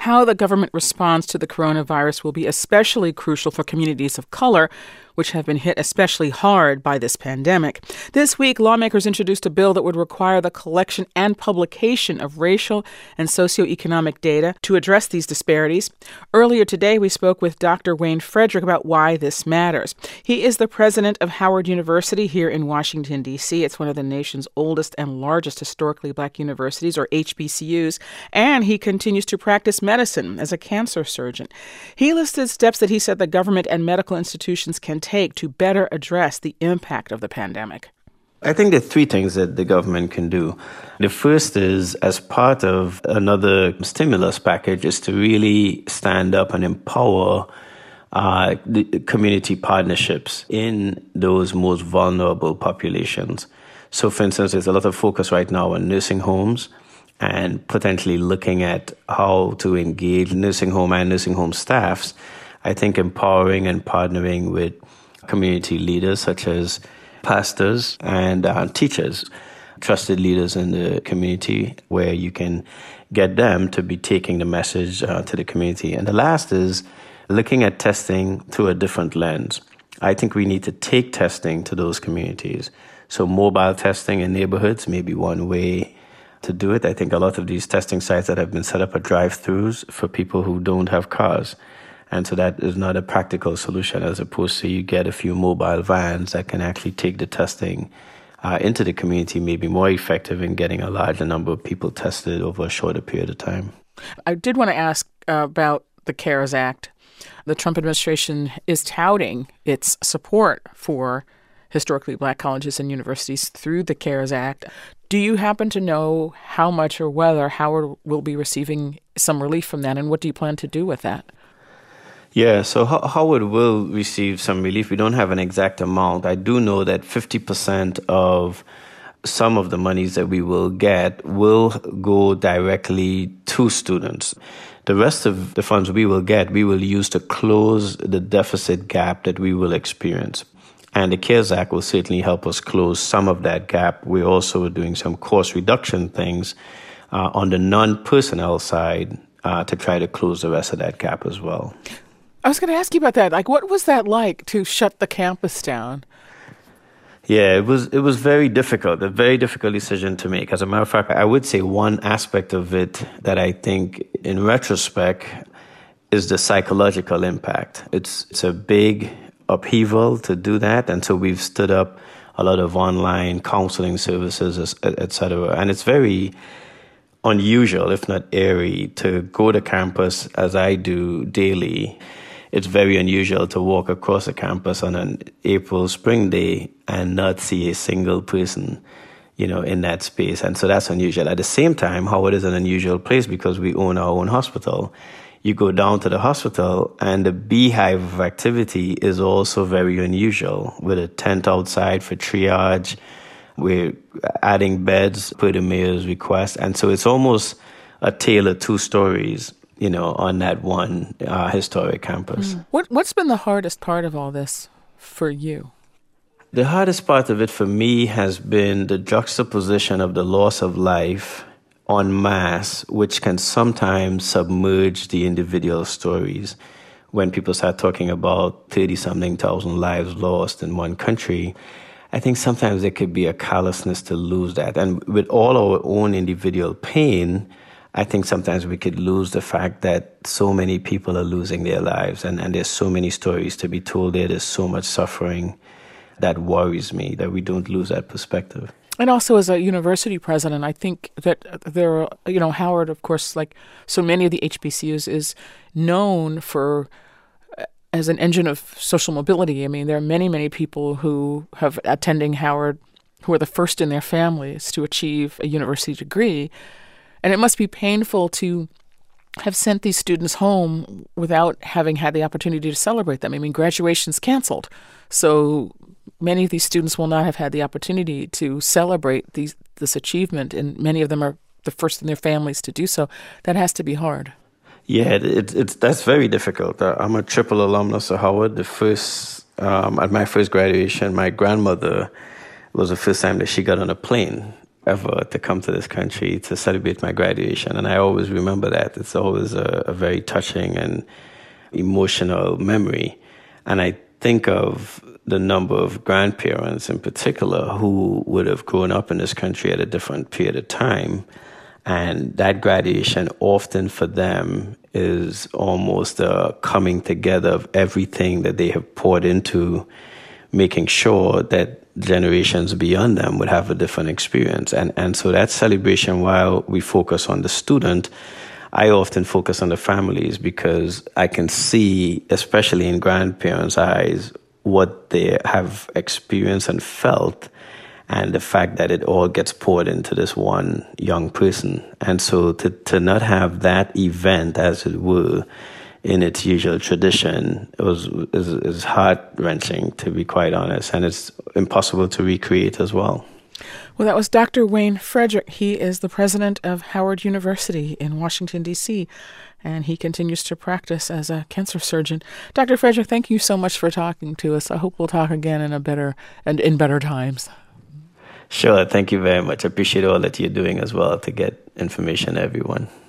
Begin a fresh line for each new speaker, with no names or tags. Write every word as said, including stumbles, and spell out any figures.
how the government responds to the coronavirus will be especially crucial for communities of color, which have been hit especially hard by this pandemic. This week, lawmakers introduced a bill that would require the collection and publication of racial and socioeconomic data to address these disparities. Earlier today, we spoke with Doctor Wayne Frederick about why this matters. He is the president of Howard University here in Washington, D C. It's one of the nation's oldest and largest historically black universities, or H B C Us, and he continues to practice medicine as a cancer surgeon. He listed steps that he said the government and medical institutions can take to better address the impact of the pandemic.
I think there are three things that the government can do. The first is, as part of another stimulus package, is to really stand up and empower uh, the community partnerships in those most vulnerable populations. So, for instance, there's a lot of focus right now on nursing homes and potentially looking at how to engage nursing home and nursing home staffs. I think empowering and partnering with community leaders such as pastors and uh, teachers, trusted leaders in the community, where you can get them to be taking the message uh, to the community. And the last is looking at testing through a different lens. I think we need to take testing to those communities. So mobile testing in neighborhoods may be one way to do it. I think a lot of these testing sites that have been set up are drive-thrus for people who don't have cars. And so that is not a practical solution, as opposed to you get a few mobile vans that can actually take the testing uh, into the community, may be more effective in getting a larger number of people tested over a shorter period of time.
I did want to ask uh, about the CARES Act. The Trump administration is touting its support for historically black colleges and universities through the CARES Act. Do you happen to know how much or whether Howard will be receiving some relief from that, and what do you plan to do with that?
Yeah, so Howard will receive some relief. We don't have an exact amount. I do know that fifty percent of some of the monies that we will get will go directly to students. The rest of the funds we will get, we will use to close the deficit gap that we will experience. And the CARES Act will certainly help us close some of that gap. We're also doing some cost reduction things uh, on the non-personnel side uh, to try to close the rest of that gap as well.
I was going to ask you about that. Like, what was that like to shut the campus down?
Yeah, it was it was very difficult, a very difficult decision to make. As a matter of fact, I would say one aspect of it that I think, in retrospect, is the psychological impact. It's it's a big upheaval to do that, and so we've stood up a lot of online counseling services, et cetera. And it's very unusual, if not eerie, to go to campus as I do daily. It's very unusual to walk across a campus on an April spring day and not see a single person, you know, in that space. And so that's unusual. At the same time, Howard is an unusual place because we own our own hospital. You go down to the hospital and the beehive of activity is also very unusual, with a tent outside for triage. We're adding beds per the mayor's request. And so it's almost a tale of two stories, you know, on that one uh, historic campus.
Mm. What, what's been the hardest part of all this for you?
The hardest part of it for me has been the juxtaposition of the loss of life en masse, which can sometimes submerge the individual stories. When people start talking about thirty-something thousand lives lost in one country, I think sometimes there could be a callousness to lose that. And with all our own individual pain, I think sometimes we could lose the fact that so many people are losing their lives, and, and there's so many stories to be told there. There's so much suffering that worries me, that we don't lose that perspective.
And also, as a university president, I think that there are, you know, Howard, of course, like so many of the H B C Us, is known for as an engine of social mobility. I mean, there are many, many people who have attending Howard who are the first in their families to achieve a university degree. And it must be painful to have sent these students home without having had the opportunity to celebrate them. I mean, graduation's canceled. So many of these students will not have had the opportunity to celebrate these, this achievement, and many of them are the first in their families to do so. That has to be hard.
Yeah, it, it's that's very difficult. Uh, I'm a triple alumnus of Howard. The first, um, at my first graduation, my grandmother was the first time that she got on a plane ever to come to this country to celebrate my graduation. And I always remember that. It's always a, a very touching and emotional memory. And I think of the number of grandparents in particular who would have grown up in this country at a different period of time. And that graduation often for them is almost a coming together of everything that they have poured into making sure that generations beyond them would have a different experience. And, and so that celebration, while we focus on the student, I often focus on the families because I can see, especially in grandparents' eyes, what they have experienced and felt, and the fact that it all gets poured into this one young person. And so to, to not have that event, as it were, in its usual tradition, it was is, is heart-wrenching, to be quite honest, and it's impossible to recreate as well.
Well, that was Doctor Wayne Frederick. He is the president of Howard University in Washington, D C, and he continues to practice as a cancer surgeon. Doctor Frederick, thank you so much for talking to us. I hope we'll talk again in a better and in better times.
Sure. Thank you very much. I appreciate all that you're doing as well to get information to everyone.